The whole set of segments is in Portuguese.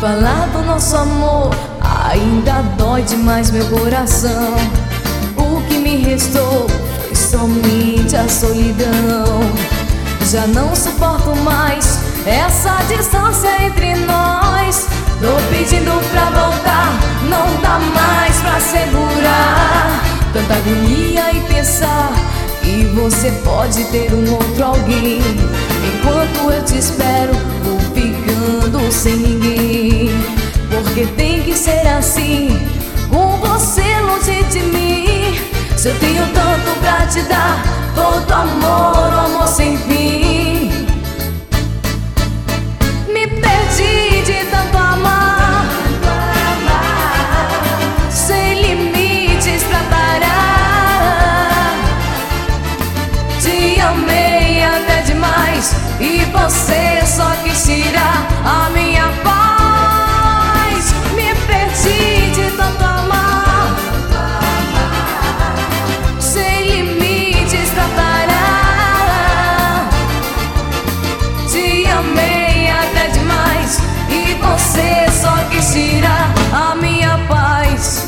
Falar do nosso amor ainda dói demais meu coração. O que me restou foi somente a solidão. Já não suporto mais essa distância entre nós. Tô pedindo pra voltar, não dá mais pra segurar. Tanta agonia e pensar que você pode ter um outro alguém. Enquanto eu te espero, vou ficando sem ninguém. Porque tem que ser assim, com você longe de mim. Se eu tenho tanto pra te dar, todo amor, um amor sem fim. Me perdi de tanto amar, sem limites pra parar. Te amei até demais e você só quis tirar a minha paz. Me perdi de tanto amar, sem limites pra parar. Te amei até demais e você só quis tirar a minha paz.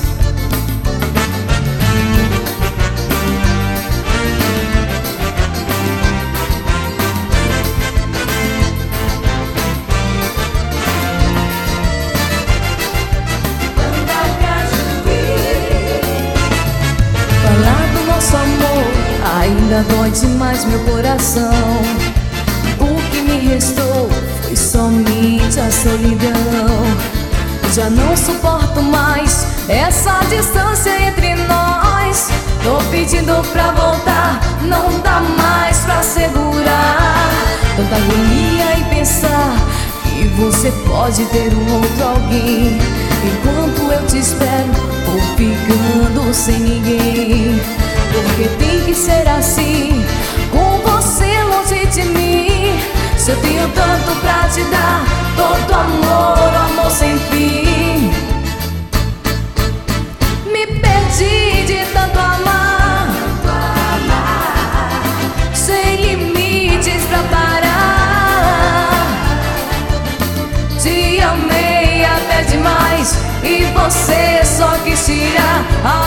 Nosso amor ainda dói demais meu coração. O que me restou foi somente a solidão. Já não suporto mais essa distância entre nós. Tô pedindo pra voltar, não dá mais pra segurar. Tanta agonia em pensar que você pode ter um outro alguém. Enquanto eu te espero, vou ficando sem ninguém. Porque tem que ser assim, com você longe de mim. Se eu tenho tanto pra te dar, todo amor, amor sem fim. Me perdi de tanto amar, sem limites pra parar. Te amei até demais e você só quis tirar a